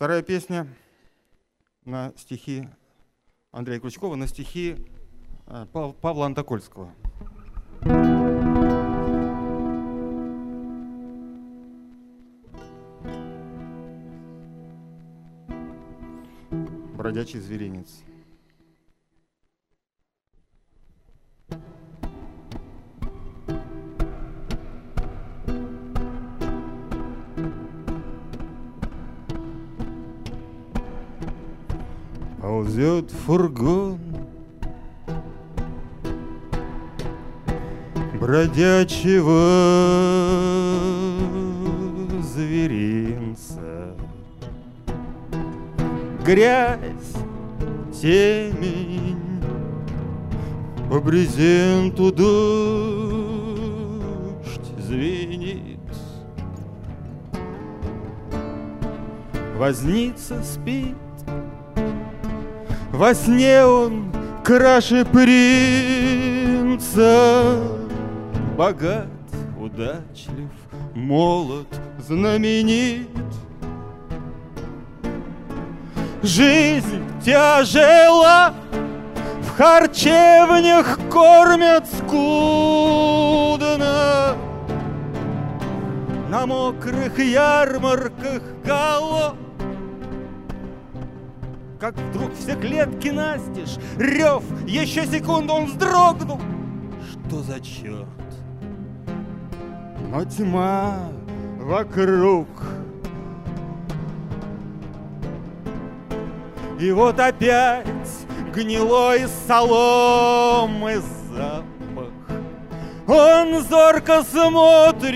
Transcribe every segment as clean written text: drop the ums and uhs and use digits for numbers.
Вторая песня на стихи Андрея Крючкова, на стихи Павла Антокольского. Бродячий зверинец. Ползет фургон бродячего зверинца. Грязь, темень, по брезенту дождь звенит. Возница спит, во сне он краше принца. Богат, удачлив, молод, знаменит. Жизнь тяжела, в харчевнях кормят скудно, на мокрых ярмарках голод. Как вдруг все клетки настежь, рев, еще секунду он вздрогнул. Что за черт? Но тьма вокруг. И вот опять гнилой соломы запах. Он зорко смотрит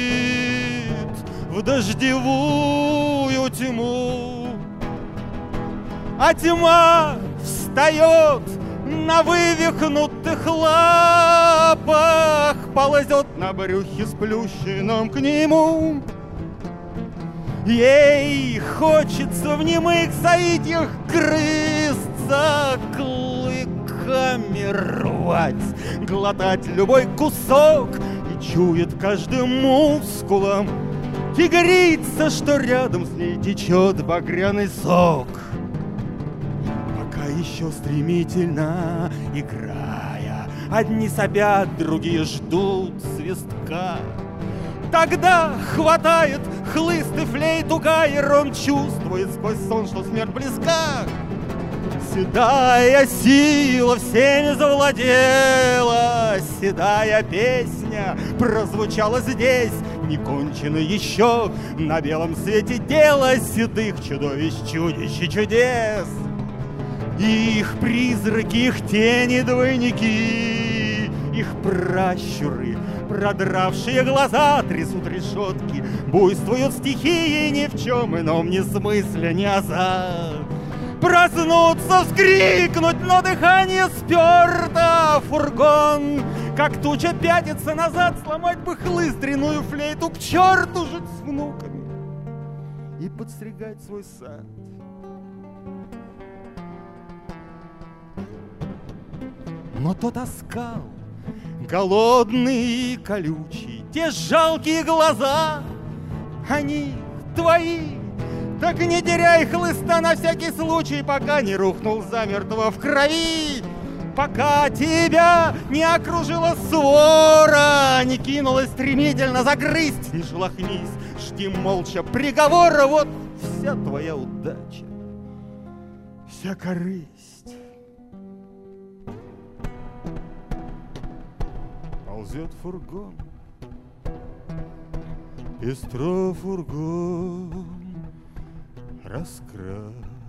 в дождевую тьму, а тьма встает на вывихнутых лапах, ползет на брюхе сплющенном к нему. Ей хочется в немых соитиях грызться, клыками рвать, глотать любой кусок, и чует каждым мускулом тигрица, что рядом с ней течет багряный сок. Пока еще стремительно играя, одни сопят, другие ждут свистка. Тогда хватает хлыст и флейту Гайер, он чувствует сквозь сон, что смерть близка. Седая сила всеми завладела, седая песня прозвучала здесь. Не кончено еще на белом свете дело седых чудовищ, чудищ и чудес. Их призраки, их тени, двойники, их пращуры, продравшие глаза, трясут решетки, буйствуют стихии, ни в чем ином ни смысля, ни аза. Проснуться, вскрикнуть, но дыхание сперто. Фургон, как туча, пятится назад, сломать бы хлыст, дряную флейту, к черту жить с внуками и подстригать свой сад. Но тот оскал, голодный и колючий, те жалкие глаза, они твои. Так не теряй хлыста на всякий случай, пока не рухнул замертво в крови, пока тебя не окружила свора, не кинулась стремительно загрызть. Не шелохнись, жди молча приговора, вот вся твоя удача, вся корысть. Ползет фургон, пестро фургон раскрашен.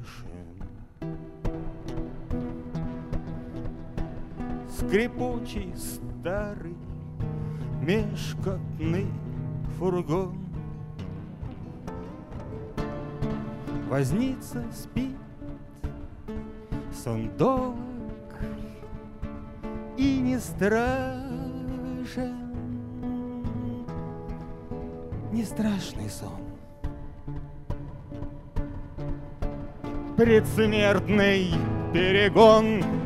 Скрипучий старый мешкотный фургон. Возница спит, сон долг и не страшен, не страшный сон. Предсмертный перегон